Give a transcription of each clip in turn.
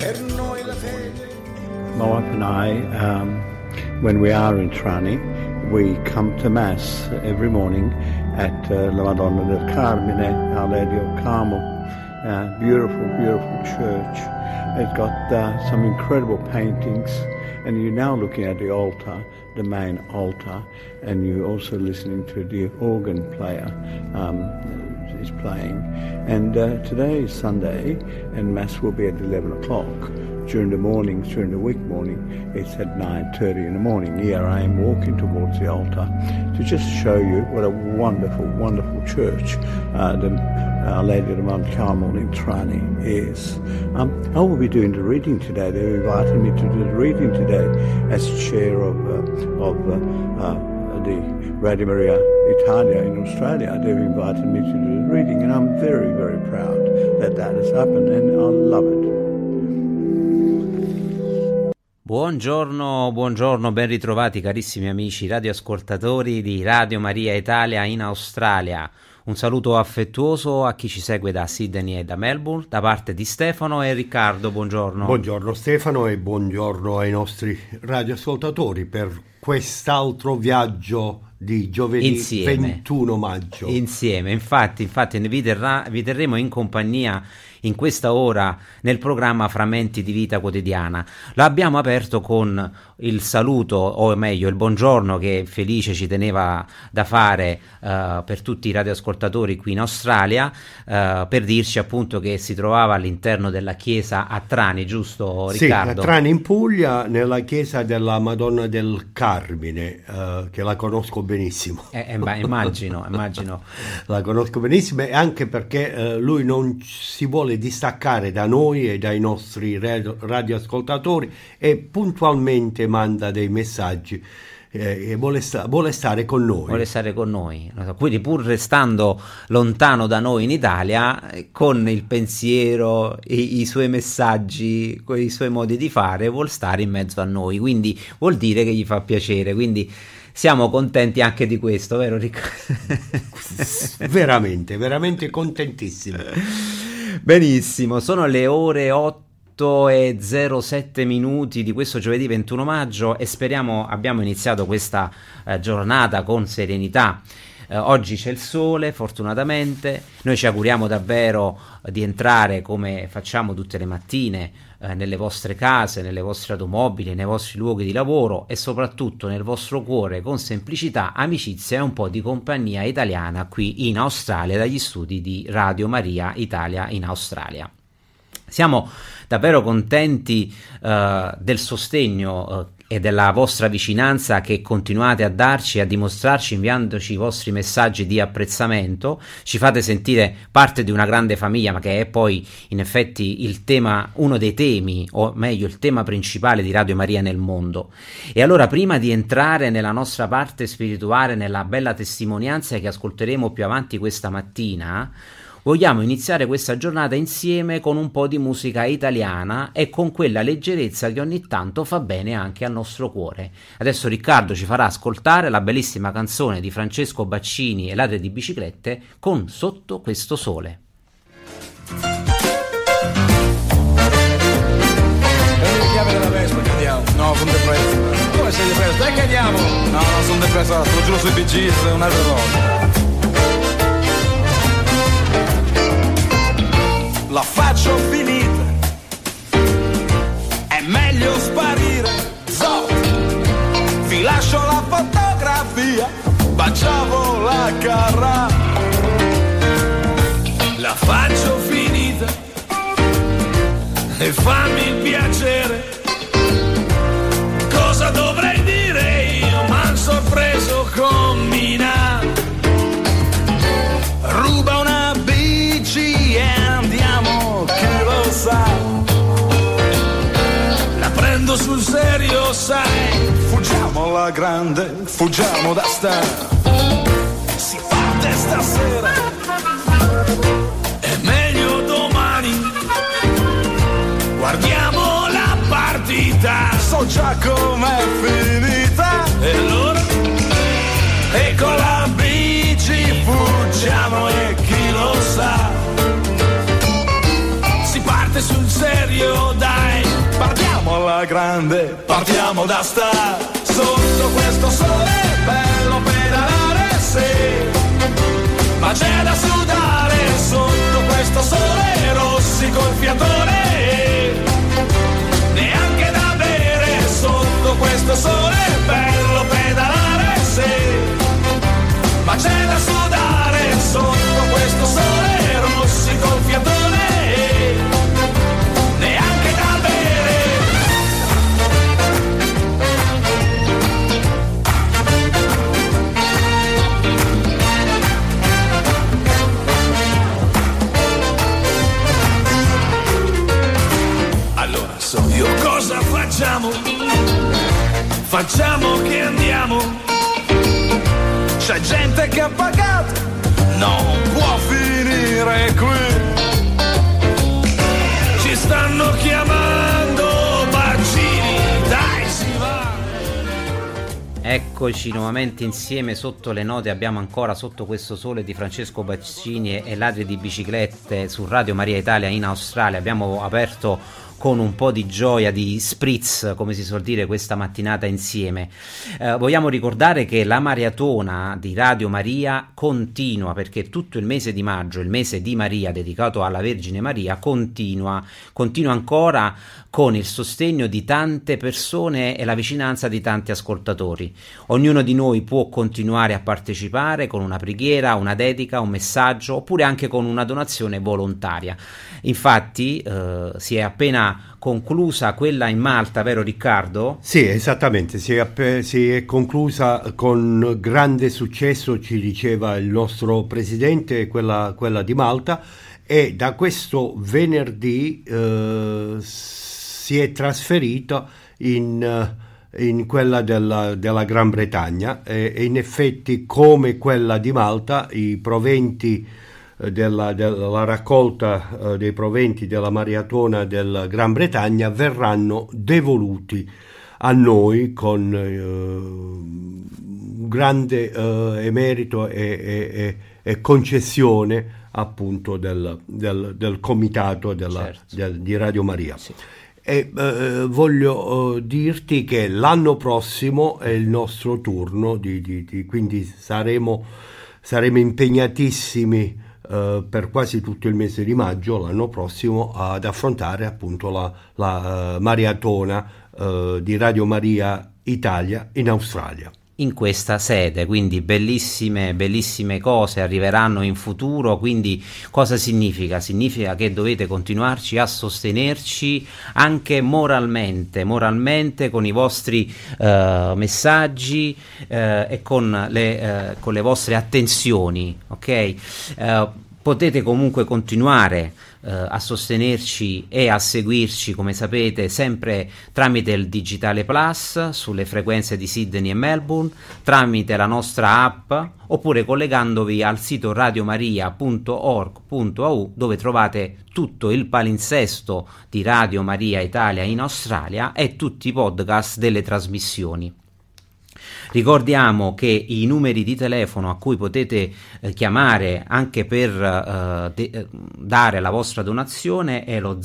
My wife and I, when we are in Trani, we come to Mass every morning at La Madonna del Carmine, Our Lady of Carmel. Beautiful, beautiful church. It's got some incredible paintings, and you're now looking at the altar, the main altar, and you're also listening to the organ player is playing. And today is Sunday, and Mass will be at 11 o'clock. During the mornings, during the week morning, it's at 9:30 in the morning. Here I am walking towards the altar to just show you what a wonderful, wonderful church Our Lady of Mount Carmel in Trani is. I will be doing the reading today. They've invited me to do the reading today as chair of the Radio Maria Italia in Australia. They've invited me to do the reading, and I'm very, very proud that has happened, and I love it. Buongiorno, buongiorno, ben ritrovati carissimi amici radioascoltatori di Radio Maria Italia in Australia. Un saluto affettuoso a chi ci segue da Sydney e da Melbourne, da parte di Stefano e Riccardo, buongiorno. Buongiorno Stefano e buongiorno ai nostri radioascoltatori per quest'altro viaggio di giovedì insieme. 21 maggio. Insieme, infatti vi terremo in compagnia in questa ora nel programma Frammenti di Vita Quotidiana. L'abbiamo aperto con il saluto, o meglio il buongiorno, che Felice ci teneva da fare per tutti i radioascoltatori qui in Australia, per dirci appunto che si trovava all'interno della chiesa a Trani, giusto Riccardo? Sì, a Trani in Puglia, nella chiesa della Madonna del Carmine, che la conosco benissimo. Immagino. La conosco benissimo, e anche perché lui non si vuole distaccare da noi e dai nostri radioascoltatori, e puntualmente manda dei messaggi e vuole stare con noi. Quindi, pur restando lontano da noi in Italia, con il pensiero, i suoi messaggi, i suoi modi di fare, vuol stare in mezzo a noi, quindi vuol dire che gli fa piacere, quindi siamo contenti anche di questo, vero Riccardo? veramente contentissimi. Benissimo, sono le ore 8:07 di questo giovedì 21 maggio e abbiamo iniziato questa giornata con serenità. Oggi c'è il sole, fortunatamente. Noi ci auguriamo davvero di entrare, come facciamo tutte le mattine, nelle vostre case, nelle vostre automobili, nei vostri luoghi di lavoro e soprattutto nel vostro cuore, con semplicità, amicizia e un po' di compagnia italiana qui in Australia, dagli studi di Radio Maria Italia in Australia. Siamo davvero contenti del sostegno e della vostra vicinanza che continuate a darci e a dimostrarci inviandoci i vostri messaggi di apprezzamento. Ci fate sentire parte di una grande famiglia, ma che è poi in effetti uno dei temi, o meglio il tema principale di Radio Maria nel mondo. E allora, prima di entrare nella nostra parte spirituale, nella bella testimonianza che ascolteremo più avanti questa mattina, vogliamo iniziare questa giornata insieme con un po' di musica italiana e con quella leggerezza che ogni tanto fa bene anche al nostro cuore. Adesso Riccardo ci farà ascoltare la bellissima canzone di Francesco Baccini e Ladri di Biciclette con Sotto questo sole. Prendi le chiavi della Vespa che andiamo. No, sono depresso. Come sei depresso? Dai che andiamo. No, sono depresso, te lo giuro sui BG, è un'altra roba. La faccio finita, è meglio sparire. Vi lascio la fotografia, baciavo la carra. La faccio finita e fammi il piacere. Cosa dovrei dire io? M'han sorpreso con Mina. Ruba una bici e andiamo, chi lo sa. La prendo sul serio, sai. Fuggiamo alla grande, fuggiamo da star. Si parte stasera, è meglio domani. Guardiamo la partita, so già com'è finita. E allora, e con la bici fuggiamo e chi lo sa. Si parte sul serio, dai. alla grande, partiamo da star. Sotto questo sole bello pedalare, sì, ma c'è da sudare. Sotto questo sole rossi col fiatone, neanche da bere. Sotto questo sole bello pedalare, sì, ma c'è da sudare. Sotto questo sole rossi col fiatone, neanche da bere. Allora so io cosa facciamo? Facciamo che andiamo. C'è gente che ha pagato, non può finire qui. Ci stanno chiamando bacini, dai si va. Eccoci nuovamente insieme sotto le note, abbiamo ancora Sotto questo sole di Francesco Baccini e Ladri di biciclette su Radio Maria Italia in Australia. Abbiamo aperto con un po' di gioia, di spritz, come si suol dire, questa mattinata insieme. Vogliamo ricordare che la maratona di Radio Maria continua, perché tutto il mese di maggio, il mese di Maria dedicato alla Vergine Maria, continua ancora con il sostegno di tante persone e la vicinanza di tanti ascoltatori. Ognuno di noi può continuare a partecipare con una preghiera, una dedica, un messaggio, oppure anche con una donazione volontaria. Infatti si è appena conclusa quella in Malta, vero Riccardo? Sì, esattamente, si è conclusa con grande successo, ci diceva il nostro presidente, quella di Malta, e da questo venerdì si è trasferita in quella della Gran Bretagna, e in effetti, come quella di Malta, i proventi della raccolta dei proventi della maratona della Gran Bretagna verranno devoluti a noi con grande emerito e concessione appunto del comitato di Radio Maria. Sì. E voglio dirti che l'anno prossimo è il nostro turno, quindi saremo impegnatissimi per quasi tutto il mese di maggio l'anno prossimo ad affrontare appunto la maratona di Radio Maria Italia in Australia. In questa sede, quindi bellissime cose arriveranno in futuro. Quindi cosa significa? Significa che dovete continuarci a sostenerci anche moralmente con i vostri messaggi e con le vostre attenzioni, ok? Potete comunque continuare a sostenerci e a seguirci, come sapete, sempre tramite il Digitale Plus sulle frequenze di Sydney e Melbourne, tramite la nostra app, oppure collegandovi al sito radiomaria.org.au, dove trovate tutto il palinsesto di Radio Maria Italia in Australia e tutti i podcast delle trasmissioni. Ricordiamo che i numeri di telefono a cui potete chiamare anche per dare la vostra donazione è lo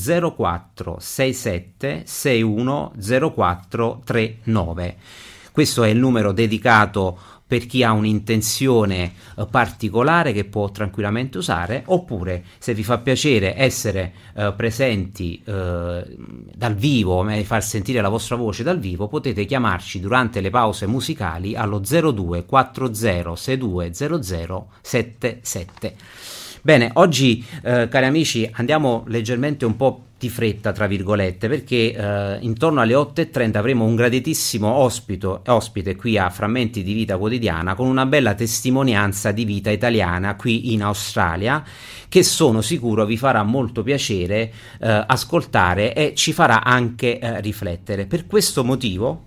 0467 61 0439. Questo è il numero dedicato per chi ha un'intenzione particolare che può tranquillamente usare, oppure se vi fa piacere essere presenti dal vivo, far sentire la vostra voce dal vivo, potete chiamarci durante le pause musicali allo 02 40 62 00 77. Bene, oggi cari amici andiamo leggermente un po' di fretta, tra virgolette, perché intorno alle 8:30 avremo un graditissimo ospite qui a Frammenti di Vita Quotidiana, con una bella testimonianza di vita italiana qui in Australia, che sono sicuro vi farà molto piacere ascoltare e ci farà anche riflettere. Per questo motivo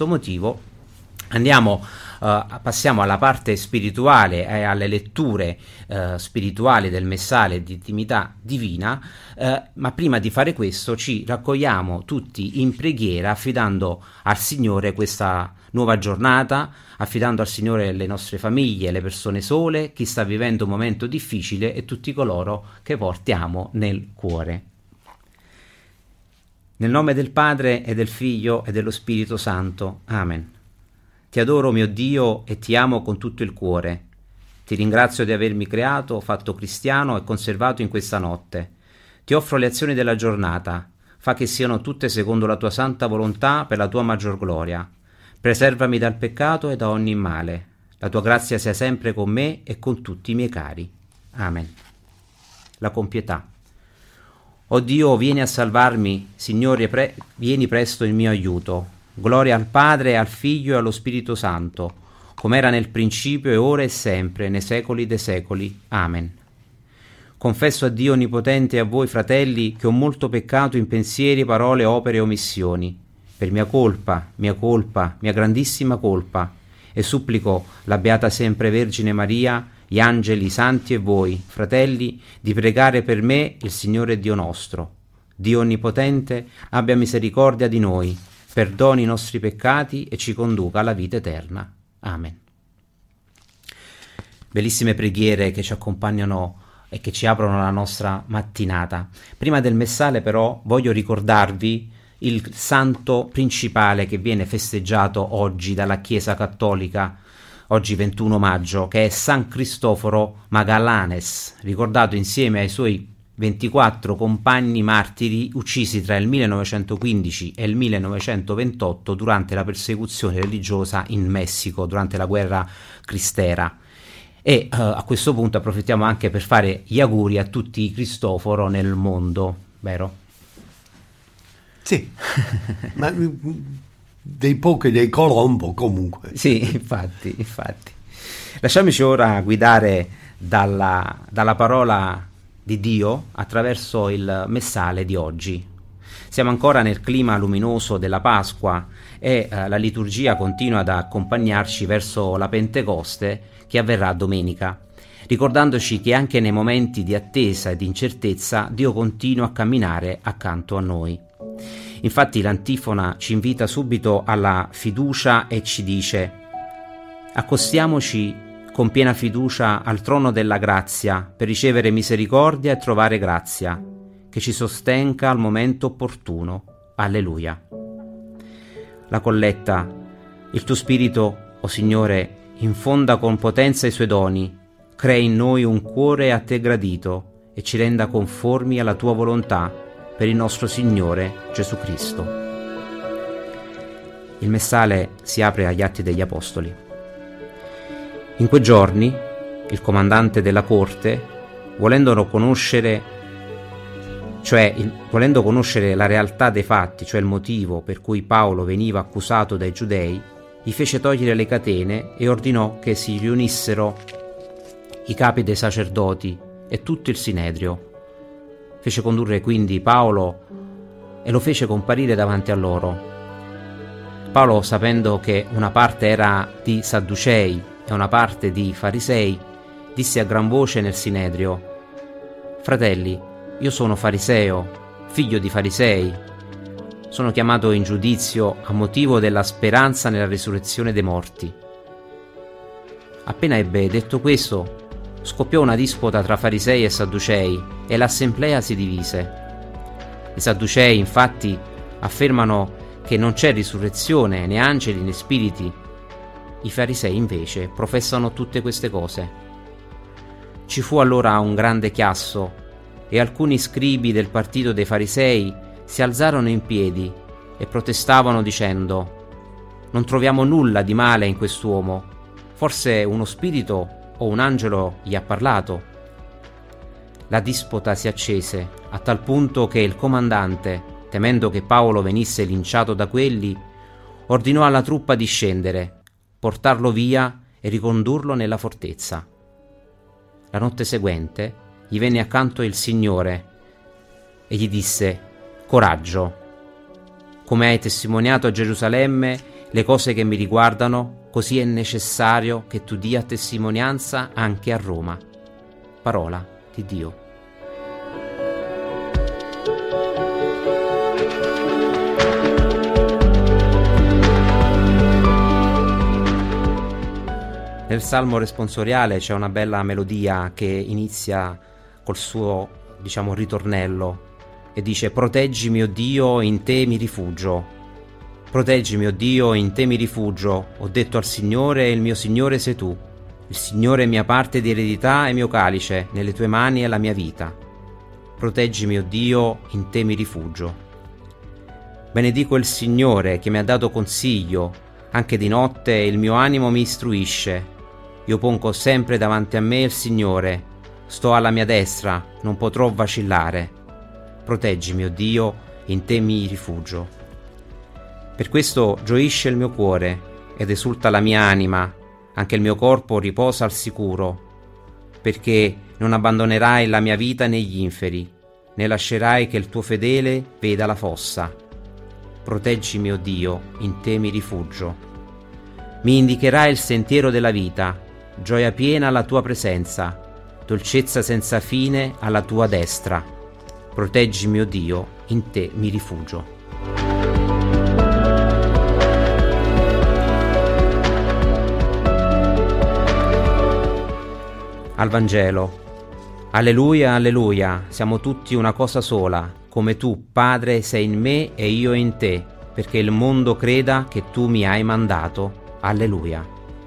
passiamo alla parte spirituale e alle letture spirituali del messale di intimità divina, ma prima di fare questo ci raccogliamo tutti in preghiera, affidando al Signore questa nuova giornata, affidando al Signore le nostre famiglie, le persone sole, chi sta vivendo un momento difficile e tutti coloro che portiamo nel cuore. Nel nome del Padre e del Figlio e dello Spirito Santo. Amen. Ti adoro, mio Dio, e ti amo con tutto il cuore. Ti ringrazio di avermi creato, fatto cristiano e conservato in questa notte. Ti offro le azioni della giornata. Fa che siano tutte secondo la tua santa volontà per la tua maggior gloria. Preservami dal peccato e da ogni male. La tua grazia sia sempre con me e con tutti i miei cari. Amen. La compietà. O Dio, vieni a salvarmi, Signore, vieni presto in mio aiuto. Gloria al Padre, al Figlio e allo Spirito Santo, come era nel principio e ora e sempre, nei secoli dei secoli. Amen. Confesso a Dio Onnipotente e a voi, fratelli, che ho molto peccato in pensieri, parole, opere e omissioni, per mia colpa, mia grandissima colpa, e supplico la Beata Sempre Vergine Maria, gli angeli, i santi e voi, fratelli, di pregare per me il Signore Dio nostro. Dio Onnipotente abbia misericordia di noi, perdoni i nostri peccati e ci conduca alla vita eterna. Amen. Bellissime preghiere che ci accompagnano e che ci aprono la nostra mattinata. Prima del messale però voglio ricordarvi il santo principale che viene festeggiato oggi dalla Chiesa Cattolica, oggi 21 maggio, che è San Cristoforo Magallanes, ricordato insieme ai suoi 24 compagni martiri uccisi tra il 1915 e il 1928 durante la persecuzione religiosa in Messico, durante la guerra cristera. E a questo punto approfittiamo anche per fare gli auguri a tutti i Cristoforo nel mondo, vero? Sì, ma dei pochi dei Colombo comunque. Sì, infatti. Lasciamoci ora guidare dalla parola di Dio attraverso il messale di oggi. Siamo ancora nel clima luminoso della Pasqua e la liturgia continua ad accompagnarci verso la Pentecoste che avverrà domenica, ricordandoci che anche nei momenti di attesa e di incertezza Dio continua a camminare accanto a noi. Infatti l'antifona ci invita subito alla fiducia e ci dice: accostiamoci con piena fiducia al trono della grazia per ricevere misericordia e trovare grazia, che ci sostenga al momento opportuno. Alleluia. La colletta: il tuo Spirito, o Signore, infonda con potenza i suoi doni, crei in noi un cuore a te gradito e ci renda conformi alla tua volontà, per il nostro Signore Gesù Cristo. Il messale si apre agli Atti degli Apostoli. In quei giorni il comandante della corte, volendo conoscere la realtà dei fatti, cioè il motivo per cui Paolo veniva accusato dai giudei, gli fece togliere le catene e ordinò che si riunissero i capi dei sacerdoti e tutto il Sinedrio. Fece condurre quindi Paolo e lo fece comparire davanti a loro. Paolo, sapendo che una parte era di Sadducei e una parte di Farisei, disse a gran voce nel Sinedrio: fratelli, io sono fariseo, figlio di farisei. Sono chiamato in giudizio a motivo della speranza nella risurrezione dei morti. Appena ebbe detto questo, scoppiò una disputa tra farisei e sadducei e l'assemblea si divise. I sadducei, infatti, affermano che non c'è risurrezione, né angeli né spiriti. I farisei, invece, professano tutte queste cose. Ci fu allora un grande chiasso e alcuni scribi del partito dei farisei si alzarono in piedi e protestavano dicendo: non troviamo nulla di male in quest'uomo, forse uno spirito o un angelo gli ha parlato. La disputa si accese a tal punto che il comandante, temendo che Paolo venisse linciato da quelli, ordinò alla truppa di scendere, portarlo via e ricondurlo nella fortezza. La notte seguente gli venne accanto il Signore e gli disse: coraggio, come hai testimoniato a Gerusalemme le cose che mi riguardano, così è necessario che tu dia testimonianza anche a Roma. Parola di Dio. Nel Salmo responsoriale c'è una bella melodia che inizia col suo, ritornello, e dice: proteggimi, o Dio, in te mi rifugio. Proteggimi, o Dio, in te mi rifugio. Ho detto al Signore, e il mio Signore sei tu. Il Signore è mia parte di eredità e mio calice, nelle tue mani è la mia vita. Proteggimi, o Dio, in te mi rifugio. Benedico il Signore che mi ha dato consiglio, anche di notte il mio animo mi istruisce. Io pongo sempre davanti a me il Signore, sto alla mia destra, non potrò vacillare. Proteggimi, o Dio, in te mi rifugio. Per questo gioisce il mio cuore ed esulta la mia anima, anche il mio corpo riposa al sicuro, perché non abbandonerai la mia vita negli inferi, né lascerai che il tuo fedele veda la fossa. Proteggimi, o Dio, in te mi rifugio. Mi indicherai il sentiero della vita, gioia piena alla tua presenza, dolcezza senza fine alla tua destra. Proteggimi, o Dio, in te mi rifugio. Al Vangelo. Alleluia, alleluia, siamo tutti una cosa sola, come tu, Padre, sei in me e io in te, perché il mondo creda che tu mi hai mandato. Alleluia.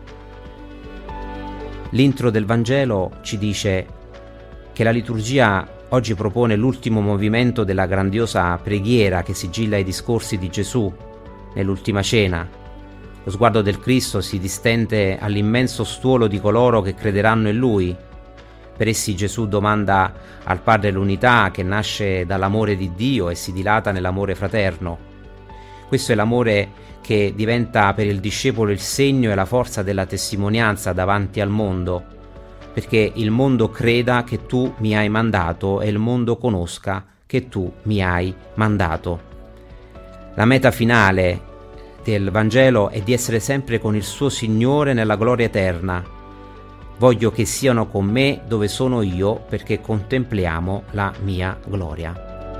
L'intro del Vangelo ci dice che la liturgia oggi propone l'ultimo movimento della grandiosa preghiera che sigilla i discorsi di Gesù nell'ultima cena. Lo sguardo del Cristo si distende all'immenso stuolo di coloro che crederanno in Lui. Per essi Gesù domanda al Padre l'unità che nasce dall'amore di Dio e si dilata nell'amore fraterno. Questo è l'amore che diventa per il discepolo il segno e la forza della testimonianza davanti al mondo, perché il mondo creda che tu mi hai mandato e il mondo conosca che tu mi hai mandato. La meta finale del Vangelo è di essere sempre con il suo Signore nella gloria eterna. Voglio che siano con me dove sono io, perché contempliamo la mia gloria.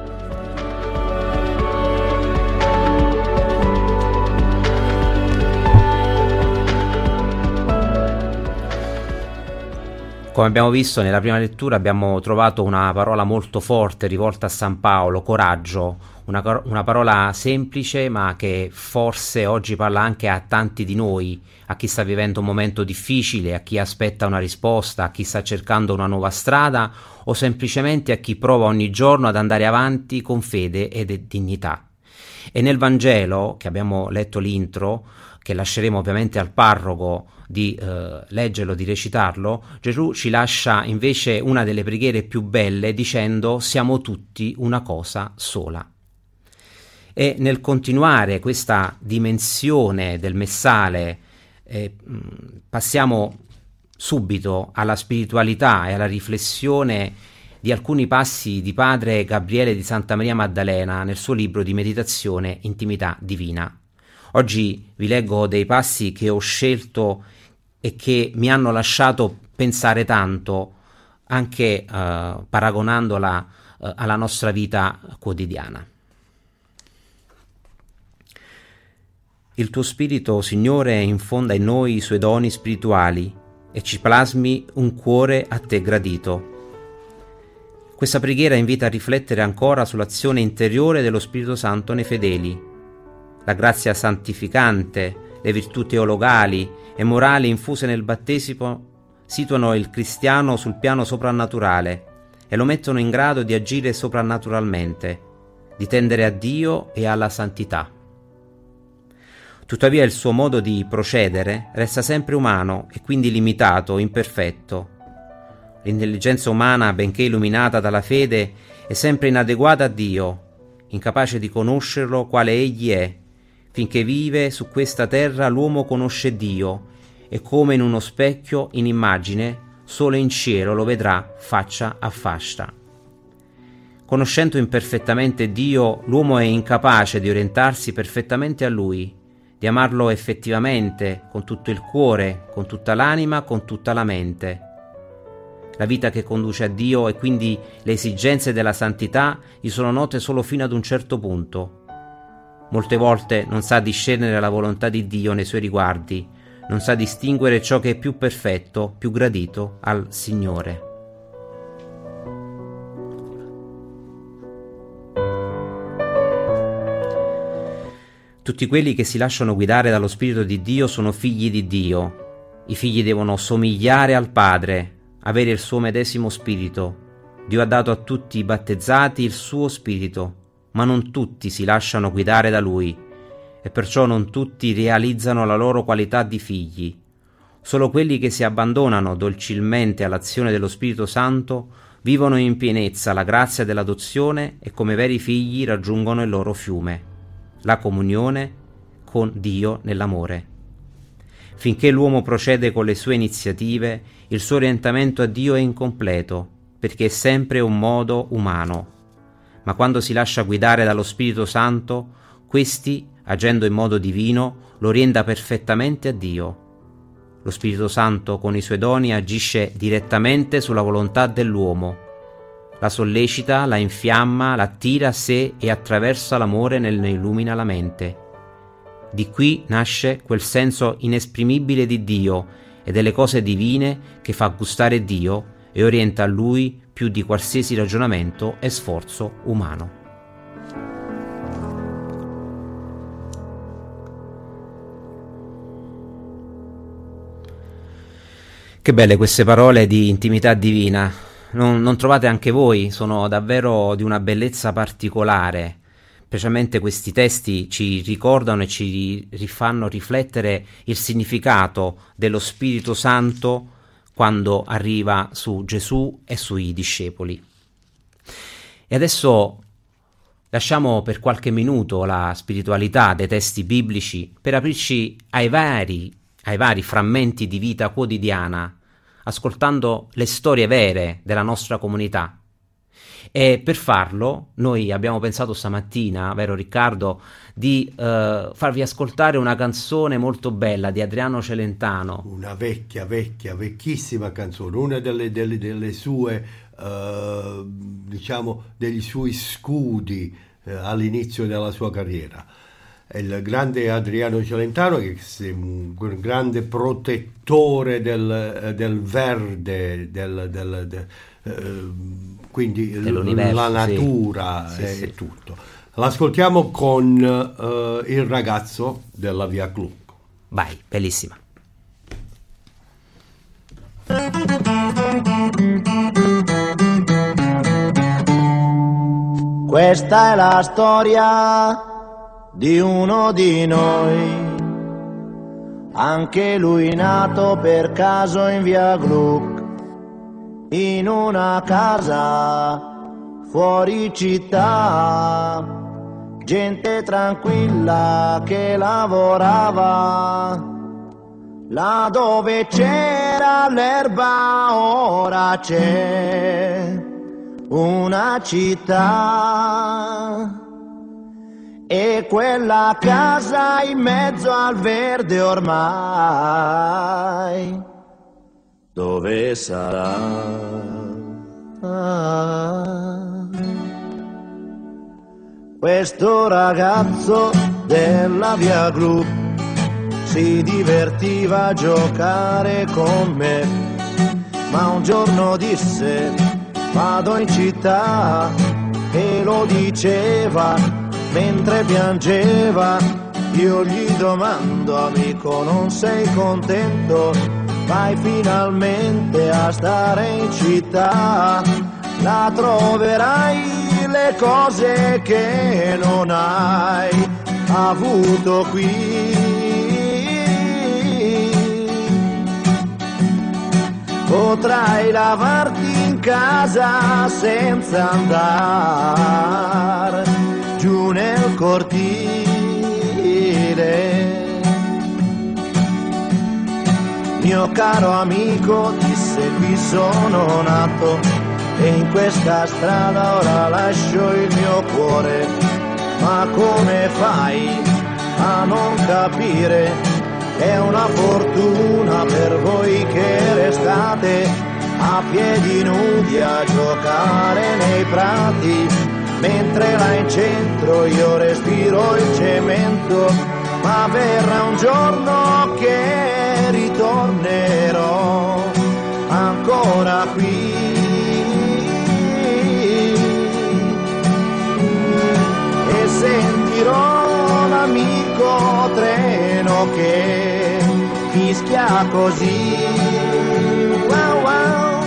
Come abbiamo visto nella prima lettura, abbiamo trovato una parola molto forte rivolta a San Paolo: coraggio. Una parola semplice, ma che forse oggi parla anche a tanti di noi, a chi sta vivendo un momento difficile, a chi aspetta una risposta, a chi sta cercando una nuova strada, o semplicemente a chi prova ogni giorno ad andare avanti con fede ed dignità. E nel Vangelo, che abbiamo letto l'intro, che lasceremo ovviamente al parroco di leggerlo, di recitarlo, Gesù ci lascia invece una delle preghiere più belle dicendo: siamo tutti una cosa sola. E nel continuare questa dimensione del messale passiamo subito alla spiritualità e alla riflessione di alcuni passi di padre Gabriele di Santa Maria Maddalena nel suo libro di meditazione Intimità Divina. Oggi vi leggo dei passi che ho scelto e che mi hanno lasciato pensare tanto, anche paragonandola alla nostra vita quotidiana. Il tuo Spirito, Signore, infonda in noi i suoi doni spirituali e ci plasmi un cuore a te gradito. Questa preghiera invita a riflettere ancora sull'azione interiore dello Spirito Santo nei fedeli. La grazia santificante, le virtù teologali e morali infuse nel battesimo situano il cristiano sul piano soprannaturale e lo mettono in grado di agire soprannaturalmente, di tendere a Dio e alla santità. Tuttavia il suo modo di procedere resta sempre umano e quindi limitato, imperfetto. L'intelligenza umana, benché illuminata dalla fede, è sempre inadeguata a Dio, incapace di conoscerlo quale Egli è. Finché vive su questa terra l'uomo conosce Dio e come in uno specchio, in immagine, solo in cielo lo vedrà faccia a faccia. Conoscendo imperfettamente Dio, l'uomo è incapace di orientarsi perfettamente a Lui, di amarlo effettivamente, con tutto il cuore, con tutta l'anima, con tutta la mente. La vita che conduce a Dio e quindi le esigenze della santità gli sono note solo fino ad un certo punto. Molte volte non sa discernere la volontà di Dio nei suoi riguardi, non sa distinguere ciò che è più perfetto, più gradito al Signore. Tutti quelli che si lasciano guidare dallo Spirito di Dio sono figli di Dio. I figli devono somigliare al Padre, avere il suo medesimo spirito. Dio ha dato a tutti i battezzati il suo spirito, ma non tutti si lasciano guidare da Lui, e perciò non tutti realizzano la loro qualità di figli. Solo quelli che si abbandonano dolcemente all'azione dello Spirito Santo vivono in pienezza la grazia dell'adozione e come veri figli raggiungono il loro fiume, la comunione con Dio nell'amore. Finché l'uomo procede con le sue iniziative, il suo orientamento a Dio è incompleto, perché è sempre un modo umano. Ma quando si lascia guidare dallo Spirito Santo, questi, agendo in modo divino, lo orienta perfettamente a Dio. Lo Spirito Santo, con i suoi doni, agisce direttamente sulla volontà dell'uomo. La sollecita, la infiamma, l'attira a sé e attraverso l'amore ne illumina la mente. Di qui nasce quel senso inesprimibile di Dio e delle cose divine che fa gustare Dio e orienta a Lui più di qualsiasi ragionamento e sforzo umano. Che belle queste parole di intimità divina, non trovate anche voi? Sono davvero di una bellezza particolare. Specialmente questi testi ci ricordano e ci rifanno riflettere il significato dello Spirito Santo quando arriva su Gesù e sui discepoli. E adesso lasciamo per qualche minuto la spiritualità dei testi biblici per aprirci ai vari frammenti di vita quotidiana, ascoltando le storie vere della nostra comunità. E per farlo noi abbiamo pensato stamattina, vero Riccardo, di farvi ascoltare una canzone molto bella di Adriano Celentano. Una vecchissima canzone, una delle sue, diciamo, degli suoi scudi all'inizio della sua carriera. Il grande Adriano Celentano, che è un grande protettore del verde, quindi la natura, sì. Sì. Tutto. L'ascoltiamo con Il ragazzo della via Gluck. Vai, bellissima. Questa è la storia di uno di noi, anche lui nato per caso in via Gluck, in una casa fuori città, gente tranquilla che lavorava, là dove c'era l'erba ora c'è una città. E quella casa in mezzo al verde ormai, dove sarà? Questo ragazzo della via Gluck si divertiva a giocare con me, ma un giorno disse vado in città, e lo diceva mentre piangeva. Io gli domando, amico, non sei contento? Vai finalmente a stare in città, là troverai le cose che non hai avuto qui. Potrai lavarti in casa senza andare giù nel cortile. Mio caro amico, disse, qui sono nato e in questa strada ora lascio il mio cuore. Ma come fai a non capire? È una fortuna per voi che restate a piedi nudi a giocare nei prati, mentre là in centro io respiro il cemento. Ma verrà un giorno che ritornerò ancora qui e sentirò l'amico lungo treno che fischia così. Wow, wow.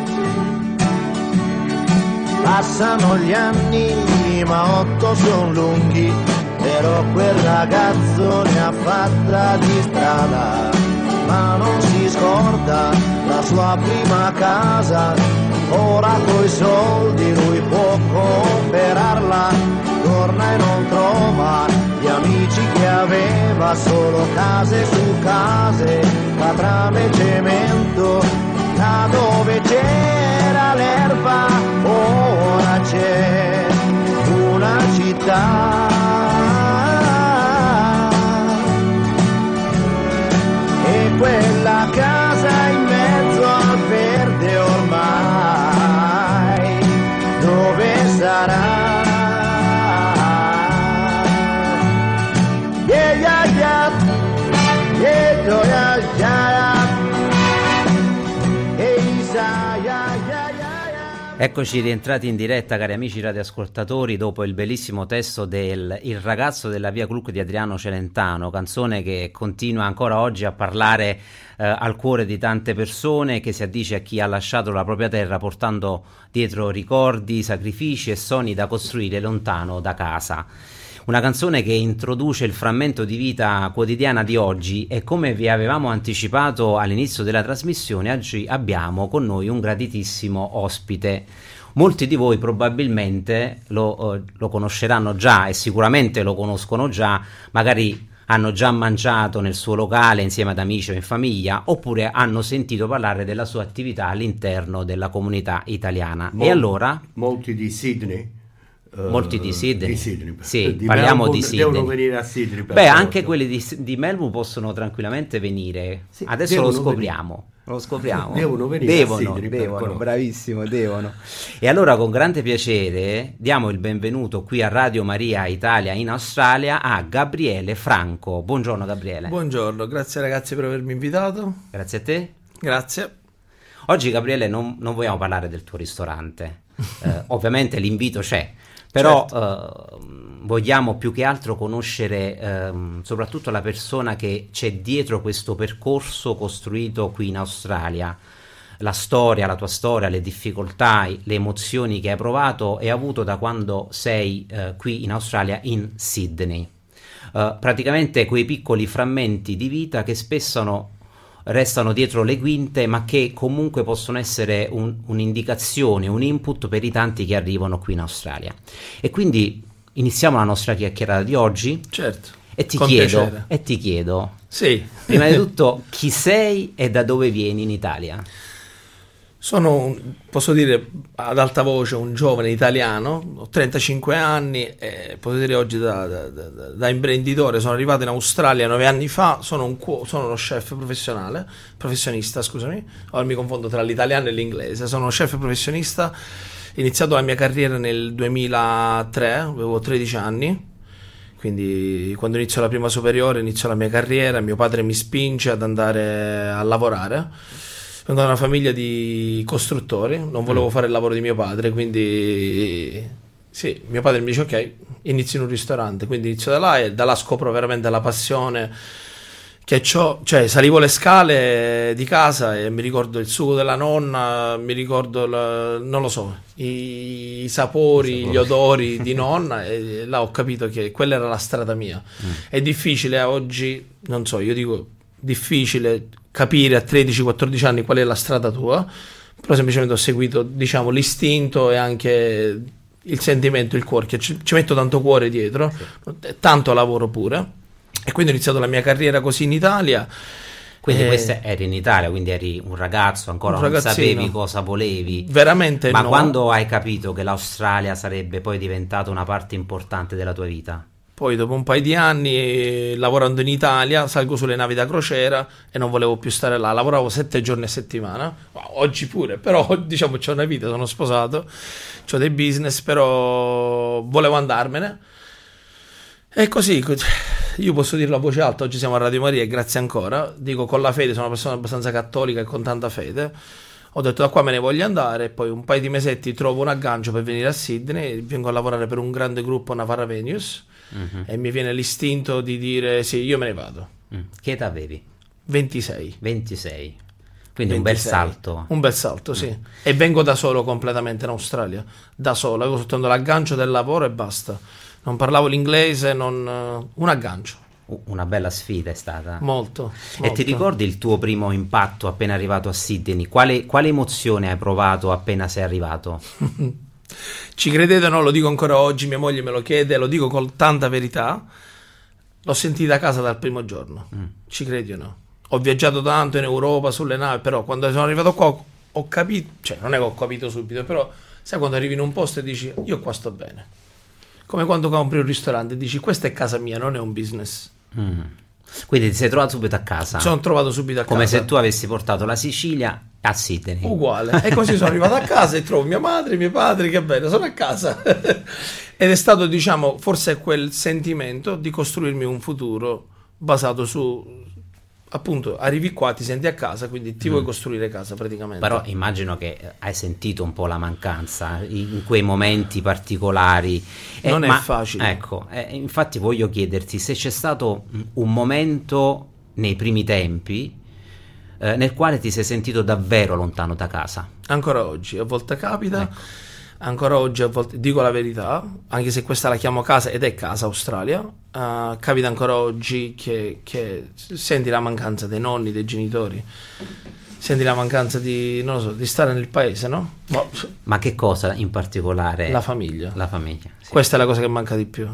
Passano gli anni, ma 8 son lunghi, però quel ragazzo ne ha fatta di strada, ma non si scorda la sua prima casa. Ora coi soldi lui può comprarla, torna e non trova gli amici che aveva, solo case su case, catrame e cemento. Da dove c'era l'erba ora c'è una città, e quella casa in mezzo al verde ormai dove sarà? Yeah, yeah, yeah. Yeah, yeah, yeah. Hey, yeah, yeah, yeah, yeah. Eccoci rientrati in diretta, cari amici radioascoltatori, dopo il bellissimo testo del Il ragazzo della via Gluck di Adriano Celentano, canzone che continua ancora oggi a parlare al cuore di tante persone, che si addice a chi ha lasciato la propria terra portando dietro ricordi, sacrifici e sogni da costruire lontano da casa. Una canzone che introduce il frammento di vita quotidiana di oggi, e come vi avevamo anticipato all'inizio della trasmissione, oggi abbiamo con noi un graditissimo ospite. Molti di voi probabilmente lo conosceranno già, e sicuramente lo conoscono già, magari hanno già mangiato nel suo locale insieme ad amici o in famiglia, oppure hanno sentito parlare della sua attività all'interno della comunità italiana. E allora? Molti di Sydney. Molti di Sydney. Sì, di parliamo Melbourne, di Sydney. devono venire a Sydney per Beh, forza. Anche quelli di Melbourne possono tranquillamente venire. Sì, adesso lo devono scopriamo. Lo scopriamo. Devono venire a Sydney per conoscere. Bravissimo, devono. E allora con grande piacere diamo il benvenuto qui a Radio Maria Italia in Australia a Gabriele Franco. Buongiorno Gabriele. Buongiorno, grazie ragazzi per avermi invitato. Grazie a te. Grazie. Oggi Gabriele non vogliamo parlare del tuo ristorante. Ovviamente l'invito c'è. Però vogliamo più che altro conoscere soprattutto la persona che c'è dietro questo percorso costruito qui in Australia, la storia, la tua storia, le difficoltà, le emozioni che hai provato e avuto da quando sei qui in Australia, in Sydney. Praticamente quei piccoli frammenti di vita che spesso restano dietro le quinte, ma che comunque possono essere un'indicazione, un input per i tanti che arrivano qui in Australia. E quindi iniziamo la nostra chiacchierata di oggi. Certo. E ti chiedo, sì. Prima di tutto, chi sei e da dove vieni in Italia? Sono, posso dire ad alta voce, un giovane italiano, ho 35 anni e posso dire oggi da imprenditore. Sono arrivato in Australia 9 anni fa, sono uno chef professionista, scusami, ora mi confondo tra l'italiano e l'inglese. Sono uno chef professionista, ho iniziato la mia carriera nel 2003, avevo 13 anni, quindi quando inizio la prima superiore inizio la mia carriera, mio padre mi spinge ad andare a lavorare. Vengo da una famiglia di costruttori, non volevo fare il lavoro di mio padre, quindi sì, mio padre mi dice ok, inizi in un ristorante, quindi inizio da là e da là scopro veramente la passione che ho, cioè salivo le scale di casa e mi ricordo il sugo della nonna, mi ricordo non lo so, i sapori, gli odori di nonna, e là ho capito che quella era la strada mia. È difficile oggi, non so, io dico difficile capire a 13-14 anni qual è la strada tua, però semplicemente ho seguito, diciamo, l'istinto e anche il sentimento, il cuore, che ci metto tanto cuore dietro, tanto lavoro pure, e quindi ho iniziato la mia carriera così in Italia. Quindi questa eri in Italia, quindi eri un ragazzo, ancora non sapevi cosa volevi. Veramente ma no. Quando hai capito che l'Australia sarebbe poi diventata una parte importante della tua vita? Poi dopo un paio di anni lavorando in Italia salgo sulle navi da crociera e non volevo più stare là, lavoravo 7 giorni a settimana, oggi pure, però diciamo c'ho una vita, sono sposato, c'ho dei business, però volevo andarmene. E così, io posso dirlo a voce alta, oggi siamo a Radio Maria e grazie ancora, dico con la fede, sono una persona abbastanza cattolica e con tanta fede, ho detto da qua me ne voglio andare, e poi un paio di mesetti trovo un aggancio per venire a Sydney, vengo a lavorare per un grande gruppo, Navarra Venues, e mi viene l'istinto di dire sì, io me ne vado. Che età avevi? 26. 26. Quindi un bel 26. salto. Un bel salto, sì. E vengo da solo completamente in Australia. Da solo, avevo soltanto l'aggancio del lavoro e basta. Non parlavo l'inglese, un aggancio. Una bella sfida è stata. Molto. E ti ricordi il tuo primo impatto appena arrivato a Sydney? Quale emozione hai provato appena sei arrivato? Ci credete o no, lo dico ancora oggi, mia moglie me lo chiede, lo dico con tanta verità. L'ho sentita a casa dal primo giorno. Ci credi o no? Ho viaggiato tanto in Europa sulle navi, però quando sono arrivato qua ho capito, cioè non è che ho capito subito, però sai quando arrivi in un posto e dici io qua sto bene. Come quando compri un ristorante e dici questa è casa mia, non è un business. Quindi ti sei trovato subito a casa? Sono trovato subito a come casa. Se tu avessi portato la Sicilia a Sydney. Uguale. E così sono arrivato a casa e trovo mia madre, mio padre, che bene, sono a casa. Ed è stato, diciamo, forse quel sentimento di costruirmi un futuro basato su, appunto, arrivi qua, ti senti a casa, quindi ti vuoi costruire casa praticamente. Però immagino che hai sentito un po' la mancanza in quei momenti particolari. Non è facile. Ecco, infatti voglio chiederti se c'è stato un momento nei primi tempi nel quale ti sei sentito davvero lontano da casa. Ancora oggi, a volte capita. Ecco. Ancora oggi a volte, dico la verità, anche se questa la chiamo casa ed è casa Australia, capita ancora oggi che senti la mancanza dei nonni, dei genitori, senti la mancanza di, non lo so, di stare nel paese, no? Ma che cosa in particolare? La famiglia. La famiglia, sì. Questa è la cosa che manca di più.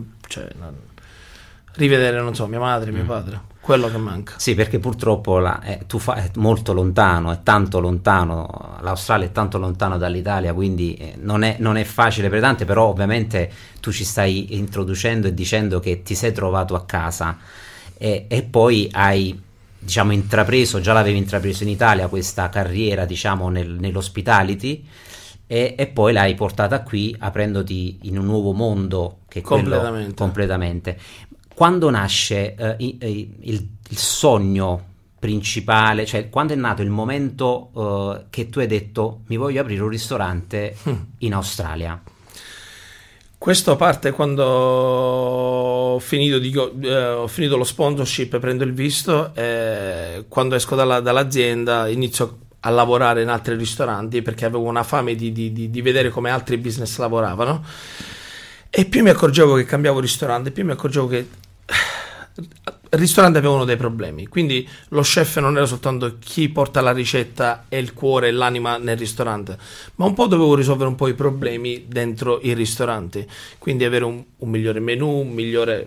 Rivedere, non so, mia madre, mio padre. Quello che manca. Sì, perché purtroppo è molto lontano, è tanto lontano, l'Australia è tanto lontano dall'Italia, quindi non è facile per tante, però ovviamente tu ci stai introducendo e dicendo che ti sei trovato a casa e poi hai, diciamo, già l'avevi intrapreso in Italia questa carriera, diciamo, nell'hospitality e poi l'hai portata qui aprendoti in un nuovo mondo che è quello completamente. Quando nasce il sogno principale, cioè quando è nato il momento che tu hai detto mi voglio aprire un ristorante in Australia? Questo parte quando ho finito lo sponsorship, prendo il visto, quando esco dall'azienda inizio a lavorare in altri ristoranti perché avevo una fame di vedere come altri business lavoravano. E più mi accorgevo che cambiavo ristorante, più mi accorgevo che il ristorante avevano dei problemi. Quindi lo chef non era soltanto chi porta la ricetta e il cuore e l'anima nel ristorante, ma un po' dovevo risolvere un po' i problemi dentro i ristoranti. Quindi avere un migliore menù, un migliore,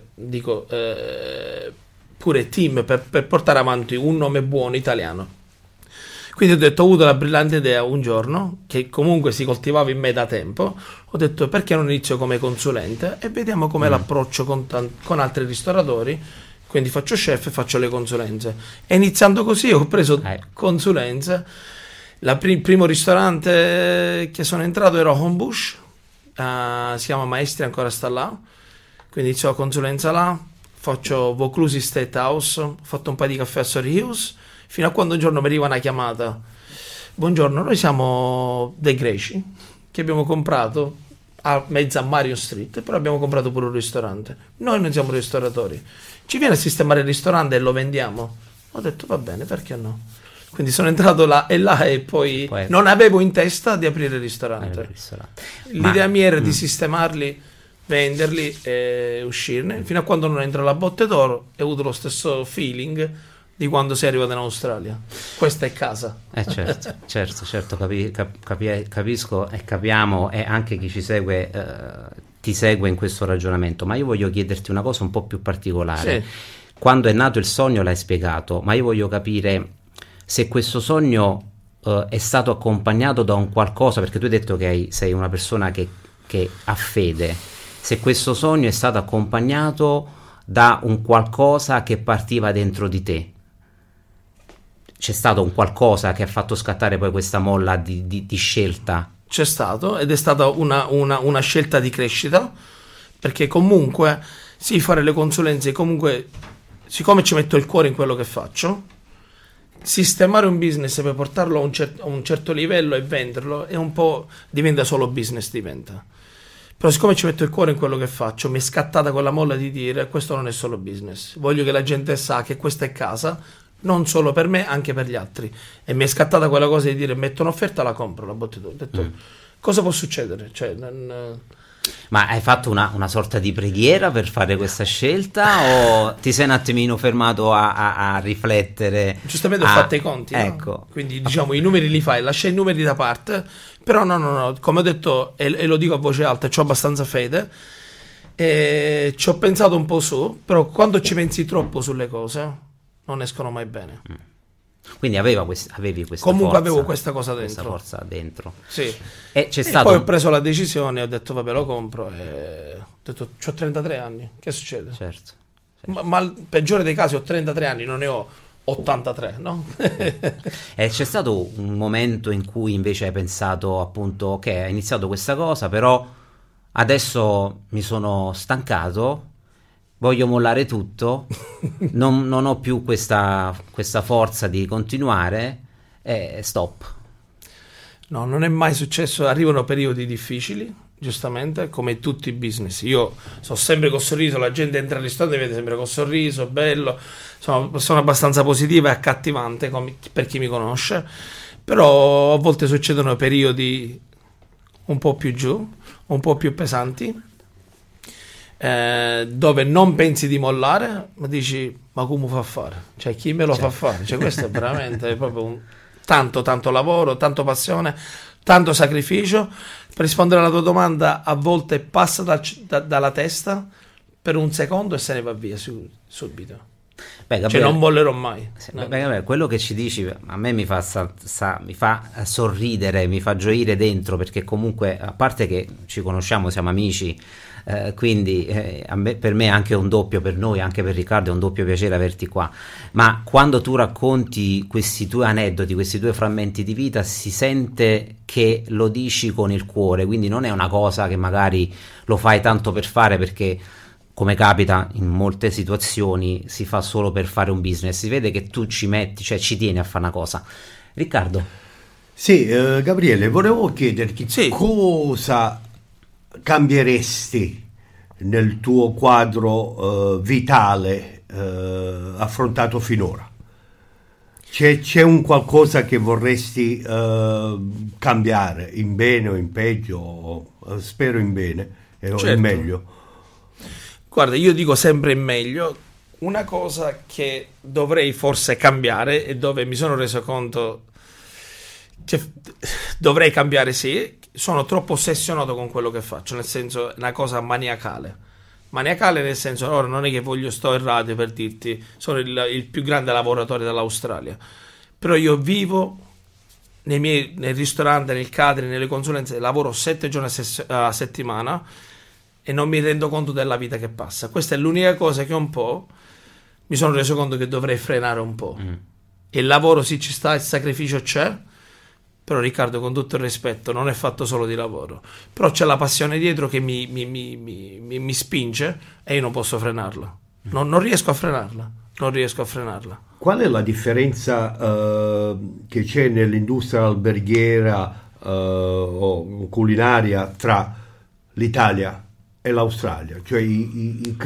pure team per portare avanti un nome buono italiano. Quindi ho detto, ho avuto la brillante idea un giorno, che comunque si coltivava in me da tempo, ho detto perché non inizio come consulente e vediamo com'è l'approccio con altri ristoratori, quindi faccio chef e faccio le consulenze. E iniziando così ho preso consulenze. Il primo ristorante che sono entrato era Homebush, si chiama Maestri, ancora sta là, quindi inizio la consulenza là, faccio Vaucluse State House, ho fatto un paio di caffè a Surrey Hills, fino a quando un giorno mi arriva una chiamata: buongiorno, noi siamo dei greci che abbiamo comprato a mezza Marion Street, però abbiamo comprato pure un ristorante, noi non siamo ristoratori, ci viene a sistemare il ristorante e lo vendiamo? Ho detto va bene, perché no? Quindi sono entrato là e poi non avevo in testa di aprire il ristorante. L'idea mia era di sistemarli, venderli e uscirne, fino a quando non entra la botte d'oro e ho avuto lo stesso feeling di quando sei arrivato in Australia. Questa è casa. Certo, capisco e capiamo, e anche chi ci segue ti segue in questo ragionamento, ma io voglio chiederti una cosa un po' più particolare. Sì. Quando è nato il sogno l'hai spiegato, ma io voglio capire se questo sogno è stato accompagnato da un qualcosa, perché tu hai detto che sei una persona che ha fede, se questo sogno è stato accompagnato da un qualcosa che partiva dentro di te. C'è stato un qualcosa che ha fatto scattare poi questa molla di scelta? C'è stato, ed è stata una scelta di crescita, perché comunque sì, fare le consulenze, comunque siccome ci metto il cuore in quello che faccio, sistemare un business per portarlo a un certo livello e venderlo è un po', diventa solo business, diventa. Però siccome ci metto il cuore in quello che faccio, mi è scattata quella molla di dire questo non è solo business, voglio che la gente sa che questa è casa, non solo per me, anche per gli altri. E mi è scattata quella cosa di dire metto un'offerta, la compro, la bottitura. Ho detto cosa può succedere? Cioè, Ma hai fatto una sorta di preghiera per fare questa scelta o ti sei un attimino fermato a riflettere? Giustamente ho fatto i conti, ecco. No? Quindi diciamo i numeri li fai, lascia i numeri da parte, però no, come ho detto e lo dico a voce alta, c'ho abbastanza fede e ci ho pensato un po' su, però quando ci pensi troppo sulle cose non escono mai bene. Quindi avevi questa comunque forza, avevo questa cosa dentro. Questa forza dentro. Sì. E c'è E stato poi ho preso la decisione, ho detto vabbè lo compro e ho detto c'ho 33 anni, che succede? certo. Ma il peggiore dei casi ho 33 anni, non ne ho 83, no? E c'è stato un momento in cui invece hai pensato appunto ok, hai iniziato questa cosa, però adesso mi sono stancato, voglio mollare tutto, non ho più questa forza di continuare e stop. No, non è mai successo, arrivano periodi difficili, giustamente, come tutti i business. Io sono sempre col sorriso, la gente entra al ristorante e vede sempre col sorriso, bello, sono abbastanza positiva e accattivante per chi mi conosce, però a volte succedono periodi un po' più giù, un po' più pesanti, dove non pensi di mollare, ma dici ma come fa a fare? Cioè chi me lo fa fare? Cioè questo è veramente proprio tanto lavoro, tanto passione, tanto sacrificio. Per rispondere alla tua domanda, a volte passa dalla testa per un secondo e se ne va via subito. Beh, Gabriele, cioè non mollerò mai. Beh, Gabriele, quello che ci dici a me mi fa sorridere, mi fa gioire dentro, perché comunque a parte che ci conosciamo, siamo amici, quindi per me è anche un doppio, per noi, anche per Riccardo è un doppio piacere averti qua, ma quando tu racconti questi tuoi aneddoti, questi tuoi frammenti di vita, si sente che lo dici con il cuore, quindi non è una cosa che magari lo fai tanto per fare, perché come capita in molte situazioni si fa solo per fare un business, si vede che tu ci metti, cioè ci tieni a fare una cosa. Riccardo? Sì, Gabriele, volevo chiederti Sì. cosa cambieresti nel tuo quadro vitale affrontato finora? C'è un qualcosa che vorresti cambiare, in bene o in peggio? Spero in bene, o in Certo. meglio. Guarda, io dico sempre in meglio. Una cosa che dovrei forse cambiare e dove mi sono reso conto che dovrei cambiare, sì, sono troppo ossessionato con quello che faccio, nel senso è una cosa maniacale nel senso, ora non è che sto in radio per dirti sono il più grande lavoratore dell'Australia, però io vivo nel ristorante, nel catering, nelle consulenze, lavoro 7 giorni a settimana e non mi rendo conto della vita che passa. Questa è l'unica cosa che un po' mi sono reso conto che dovrei frenare un po'. Il lavoro sì ci sta, il sacrificio c'è, però Riccardo, con tutto il rispetto, non è fatto solo di lavoro, però c'è la passione dietro che mi spinge e io non posso frenarla, non riesco a frenarla. Qual è la differenza che c'è nell'industria alberghiera o culinaria tra l'Italia e l'Australia? Cioè i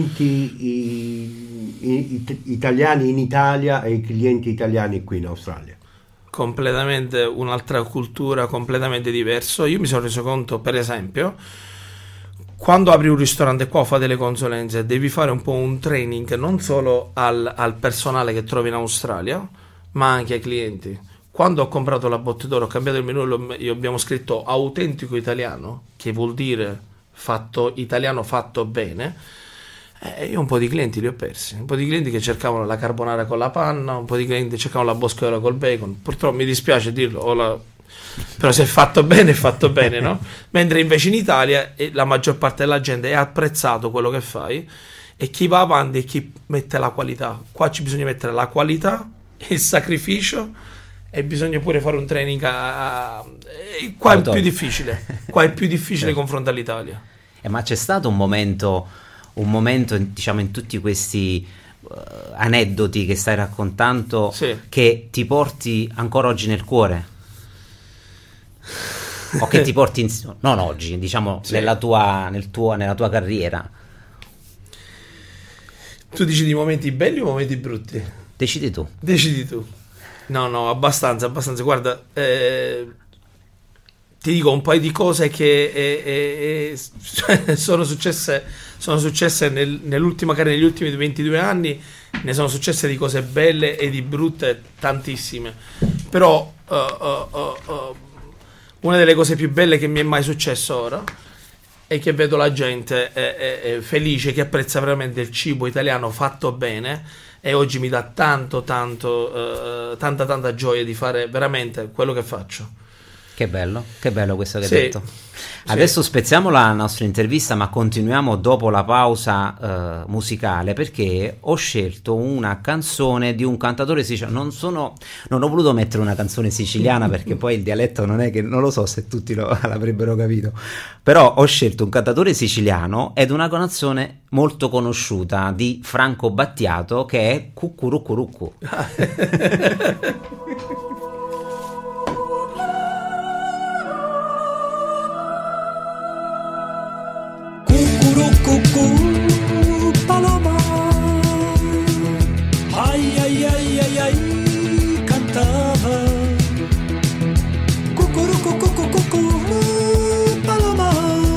clienti italiani in Italia e i clienti italiani qui in Australia? Completamente un'altra cultura, completamente diverso. Io mi sono reso conto, per esempio, quando apri un ristorante qua o fai delle consulenze, devi fare un po' un training non solo al personale che trovi in Australia, ma anche ai clienti. Quando ho comprato la botte ho cambiato il menù e abbiamo scritto autentico italiano, che vuol dire fatto italiano fatto bene. Io un po' di clienti li ho persi, un po' di clienti che cercavano la carbonara con la panna, un po' di clienti che cercavano la boscaiola col bacon. Purtroppo mi dispiace dirlo, però se è fatto bene, no? Mentre invece in Italia la maggior parte della gente ha apprezzato quello che fai, e chi va avanti e chi mette la qualità. Qua ci bisogna mettere la qualità, il sacrificio, e bisogna pure fare un training qua è più difficile, confronto all'Italia. Ma c'è stato un momento, diciamo, in tutti questi aneddoti che stai raccontando, Sì. che ti porti ancora oggi nel cuore? o che ti porti non oggi, diciamo Sì. nella tua carriera? Tu dici di momenti belli o momenti brutti? Decidi tu. Decidi tu. No, abbastanza. Guarda, ti dico un paio di cose che sono successe nell'ultima carriera, negli ultimi 22 anni. Ne sono successe di cose belle e di brutte tantissime. Però una delle cose più belle che mi è mai successo ora è che vedo la gente è felice, che apprezza veramente il cibo italiano fatto bene, e oggi mi dà tanta gioia di fare veramente quello che faccio. Che bello questo che hai Sì, detto. Adesso spezziamo la nostra intervista, ma continuiamo dopo la pausa musicale, perché ho scelto una canzone di un cantatore siciliano. Non ho voluto mettere una canzone siciliana perché poi il dialetto non è che, non lo so se tutti l'avrebbero capito, però ho scelto un cantatore siciliano ed una canzone molto conosciuta di Franco Battiato, che è Cucurucurucu. Cucurucucu, paloma, ai ai ai ai ai, cantava. Cucurucucucucu, paloma,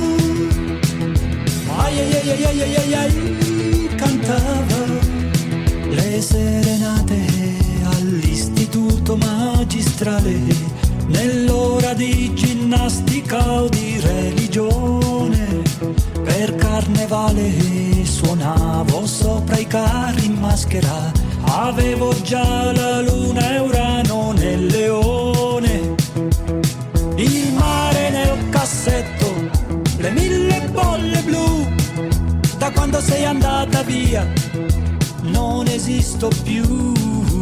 ai ai ai ai ai ai ai, cantava. Le serenate all'istituto magistrale, nell'ora di ginnastica o di religione. Per carnevale suonavo sopra i carri in maschera, avevo già la luna e Urano nel leone. Il mare nel cassetto, le 1000 bolle blu, da quando sei andata via non esisto più.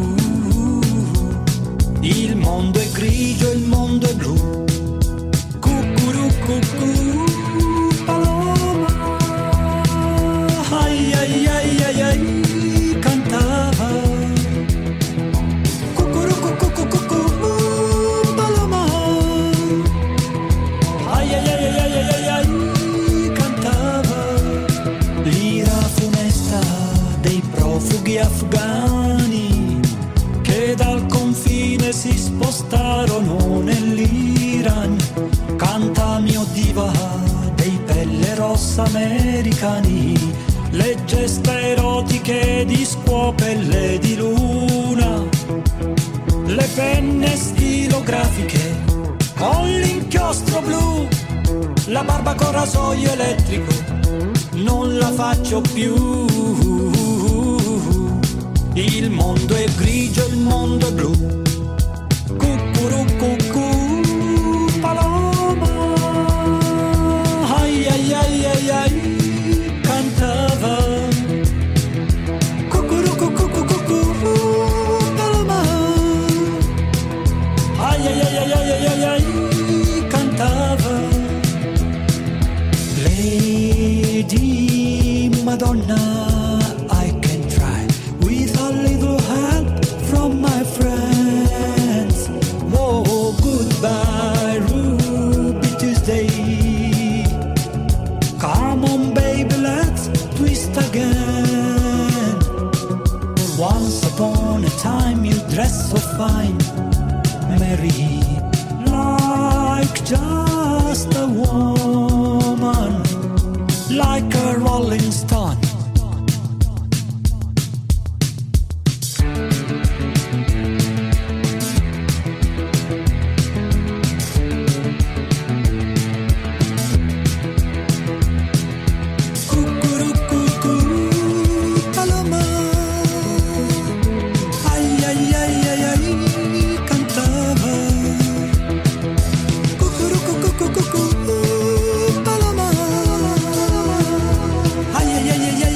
Il mondo è grigio, il mondo è blu. Cucurucucu, paloma, ai ai ai ai ai, cantava. Cucurucucucucu, paloma, ai ai ai ai ai ai, cantava. L'ira funesta dei profughi afghani che dal confine si spostarono nell'Iran. Canta mio diva dei pelle rossa americani, le gesta erotiche di scuopelle di luna, le penne stilografiche con l'inchiostro blu, la barba con rasoio elettrico non la faccio più. Il mondo è grigio, il mondo è blu. Cucurucucu, paloma, ai ai ai ai ai, cantava. Cucurucucucucu, paloma, ai ai ai ai ai ai ai, cantava. Lady Madonna, my friends, whoa, goodbye Ruby Tuesday. Come on baby, let's twist again. Once upon a time you dressed so fine, Mary, like just a woman, like a rolling stone. Ay, ay, ay, ay,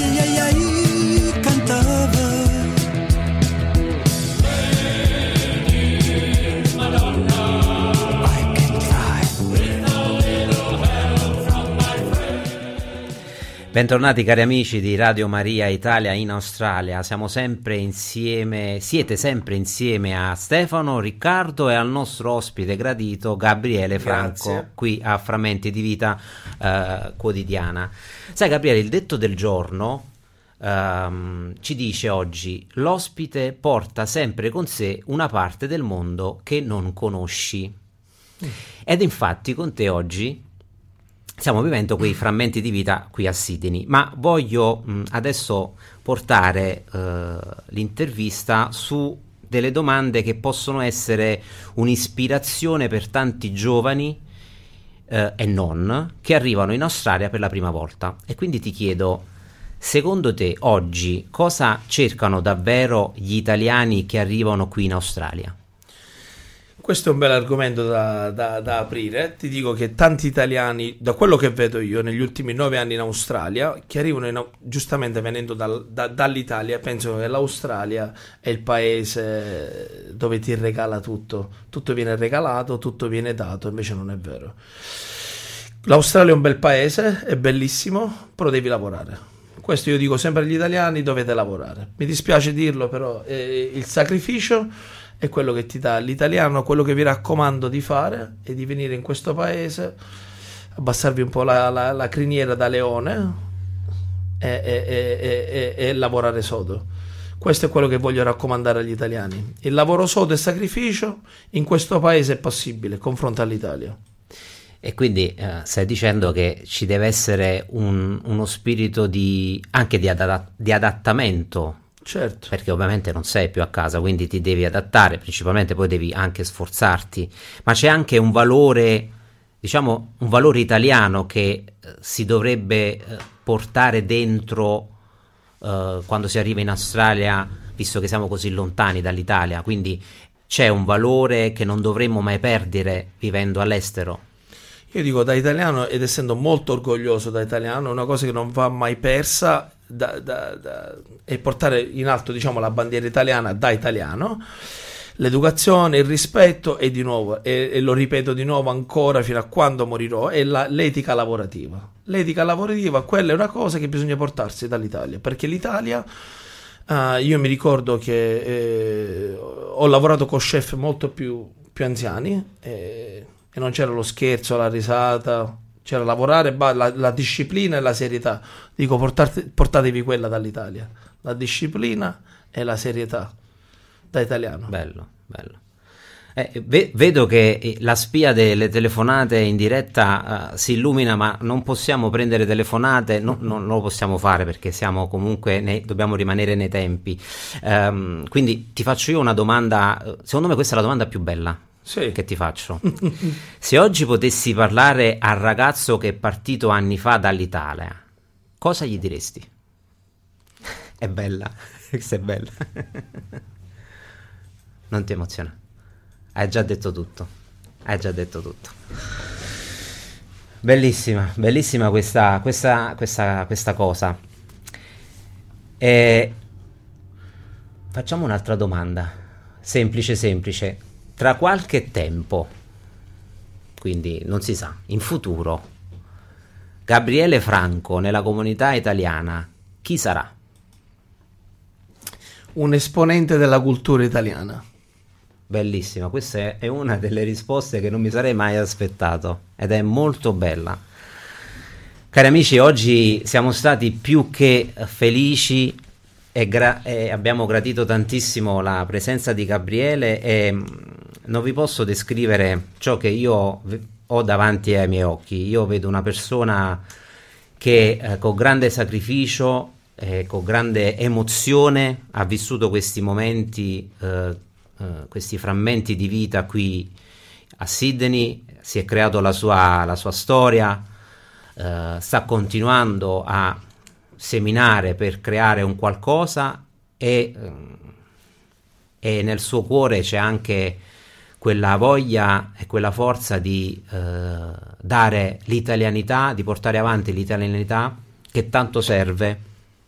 Bentornati cari amici di Radio Maria Italia in Australia, siamo sempre insieme, siete sempre insieme a Stefano, Riccardo e al nostro ospite gradito Gabriele Franco. Grazie. Qui a Frammenti di Vita Quotidiana. Sai Gabriele, il detto del giorno ci dice oggi: l'ospite porta sempre con sé una parte del mondo che non conosci. Ed infatti con te oggi stiamo vivendo quei frammenti di vita qui a Sydney, ma voglio adesso portare l'intervista su delle domande che possono essere un'ispirazione per tanti giovani e non, che arrivano in Australia per la prima volta. E quindi ti chiedo, secondo te oggi cosa cercano davvero gli italiani che arrivano qui in Australia? Questo è un bel argomento da aprire. Ti dico che tanti italiani, da quello che vedo io negli ultimi 9 anni in Australia, che arrivano giustamente venendo dall'Italia, pensano che l'Australia è il paese dove ti regala tutto viene regalato, tutto viene dato, invece non è vero. L'Australia è un bel paese, è bellissimo, però devi lavorare. Questo io dico sempre agli italiani: dovete lavorare. Mi dispiace dirlo, però il sacrificio è quello che ti dà l'italiano. Quello che vi raccomando di fare è di venire in questo paese, abbassarvi un po' la criniera da leone e lavorare sodo. Questo è quello che voglio raccomandare agli italiani. Il lavoro sodo e sacrificio in questo paese è possibile, confronto all'Italia. E quindi stai dicendo che ci deve essere uno spirito anche di adattamento. Certo. Perché ovviamente non sei più a casa, quindi ti devi adattare, principalmente poi devi anche sforzarti, ma c'è anche un valore, diciamo, un valore italiano che si dovrebbe portare dentro quando si arriva in Australia, visto che siamo così lontani dall'Italia, quindi c'è un valore che non dovremmo mai perdere vivendo all'estero. Io dico, da italiano, ed essendo molto orgoglioso da italiano, una cosa che non va mai persa è portare in alto, diciamo, la bandiera italiana da italiano, l'educazione, il rispetto e di nuovo, e lo ripeto di nuovo ancora fino a quando morirò, è l'etica lavorativa. L'etica lavorativa, quella è una cosa che bisogna portarsi dall'Italia, perché l'Italia, io mi ricordo che ho lavorato con chef molto più anziani e non c'era lo scherzo, la risata, c'era lavorare, la disciplina e la serietà. Dico, portatevi quella dall'Italia, la disciplina e la serietà da italiano. Bello, bello. Vedo che la spia delle telefonate in diretta si illumina, ma non possiamo prendere telefonate, non lo possiamo fare perché siamo comunque dobbiamo rimanere nei tempi. Quindi ti faccio io una domanda, secondo me questa è la domanda più bella. Sì. Che ti faccio. Se oggi potessi parlare al ragazzo che è partito anni fa dall'Italia, cosa gli diresti? È bella, questa è bella. Non ti emoziona? Hai già detto tutto. Bellissima, bellissima questa cosa. Facciamo un'altra domanda, semplice. Tra qualche tempo, quindi non si sa, in futuro, Gabriele Franco nella comunità italiana chi sarà? Un esponente della cultura italiana. Bellissima, questa è una delle risposte che non mi sarei mai aspettato ed è molto bella. Cari amici, oggi siamo stati più che felici e abbiamo gradito tantissimo la presenza di Gabriele e non vi posso descrivere ciò che io ho davanti ai miei occhi. Io vedo una persona che con grande sacrificio e con grande emozione ha vissuto questi momenti, questi frammenti di vita qui a Sydney, si è creato la sua storia, sta continuando a seminare per creare un qualcosa e nel suo cuore c'è anche quella voglia e quella forza di dare l'italianità, di portare avanti l'italianità che tanto serve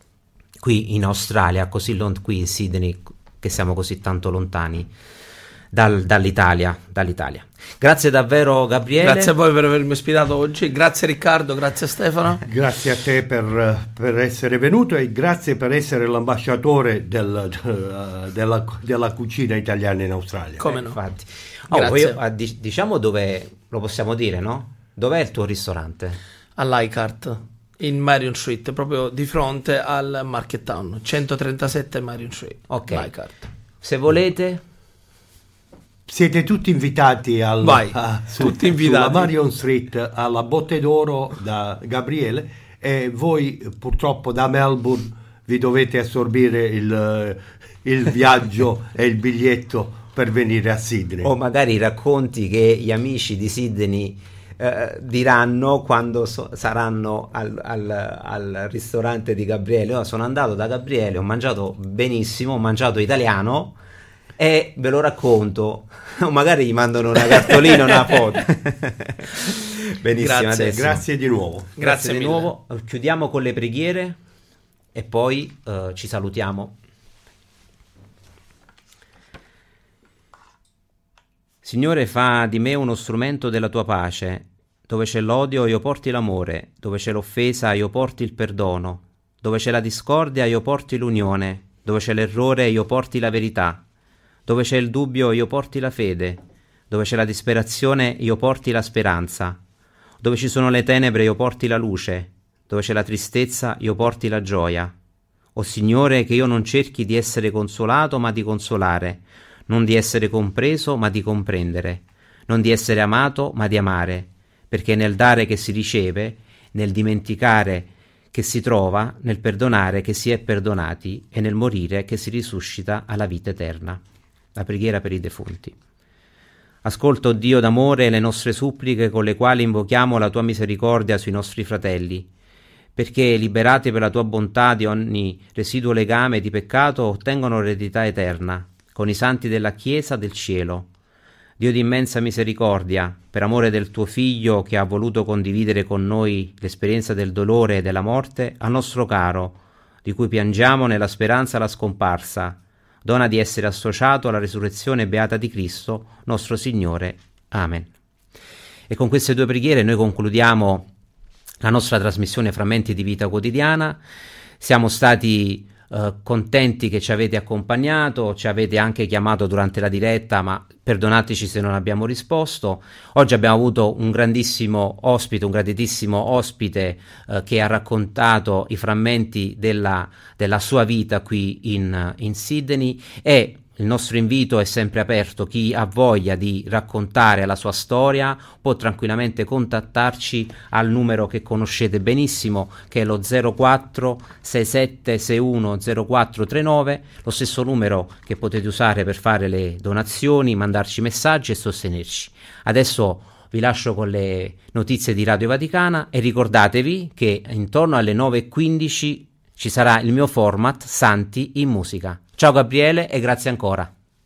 qui in Australia, qui in Sydney, che siamo così tanto lontani dall'Italia. Grazie davvero Gabriele. Grazie a voi per avermi ospitato oggi, grazie Riccardo, grazie Stefano. Grazie a te per essere venuto e grazie per essere l'ambasciatore della cucina italiana in Australia. Come no? Infatti. Grazie. Diciamo dove lo possiamo dire, no? Dov'è il tuo ristorante? A Leichhardt, in Marion Street, proprio di fronte al Market Town, 137 Marion Street. Ok. Leichhardt. Se volete, siete tutti invitati tutti invitati. sulla Marion Street alla Botte d'Oro da Gabriele, e voi purtroppo da Melbourne vi dovete assorbire il viaggio e il biglietto per venire a Sydney. o magari racconti che gli amici di Sydney diranno quando saranno al ristorante di Gabriele. Io sono andato da Gabriele, ho mangiato benissimo, ho mangiato italiano e ve lo racconto, o magari gli mandano una cartolina, una foto. Benissimo. Grazie di nuovo. Grazie di mille. nuovo. Chiudiamo con le preghiere e poi ci salutiamo. Signore, fa di me uno strumento della tua pace. Dove c'è l'odio io porti l'amore, dove c'è l'offesa io porti il perdono, dove c'è la discordia io porti l'unione, dove c'è l'errore io porti la verità, dove c'è il dubbio io porti la fede, dove c'è la disperazione io porti la speranza, dove ci sono le tenebre io porti la luce, dove c'è la tristezza io porti la gioia. O Signore, che io non cerchi di essere consolato ma di consolare, non di essere compreso ma di comprendere, non di essere amato ma di amare, perché nel dare che si riceve, nel dimenticare che si trova, nel perdonare che si è perdonati e nel morire che si risuscita alla vita eterna. La preghiera per i defunti. Ascolta, Dio d'amore, le nostre suppliche con le quali invochiamo la tua misericordia sui nostri fratelli, perché, liberati per la tua bontà di ogni residuo legame di peccato, ottengano eredità eterna, con i santi della Chiesa del cielo. Dio di immensa misericordia, per amore del tuo Figlio che ha voluto condividere con noi l'esperienza del dolore e della morte, al nostro caro, di cui piangiamo nella speranza la scomparsa, dona di essere associato alla resurrezione beata di Cristo, nostro Signore. Amen. E con queste due preghiere noi concludiamo la nostra trasmissione Frammenti di Vita Quotidiana. Siamo stati contenti che ci avete accompagnato, ci avete anche chiamato durante la diretta, ma perdonateci se non abbiamo risposto. Oggi abbiamo avuto un grandissimo ospite che ha raccontato i frammenti della sua vita qui in Sydney, e il nostro invito è sempre aperto. Chi ha voglia di raccontare la sua storia può tranquillamente contattarci al numero che conoscete benissimo, che è lo 04 67 61 0439, lo stesso numero che potete usare per fare le donazioni, mandarci messaggi e sostenerci. Adesso vi lascio con le notizie di Radio Vaticana e ricordatevi che intorno alle 9:15 ci sarà il mio format Santi in musica. Ciao Gabriele e grazie ancora.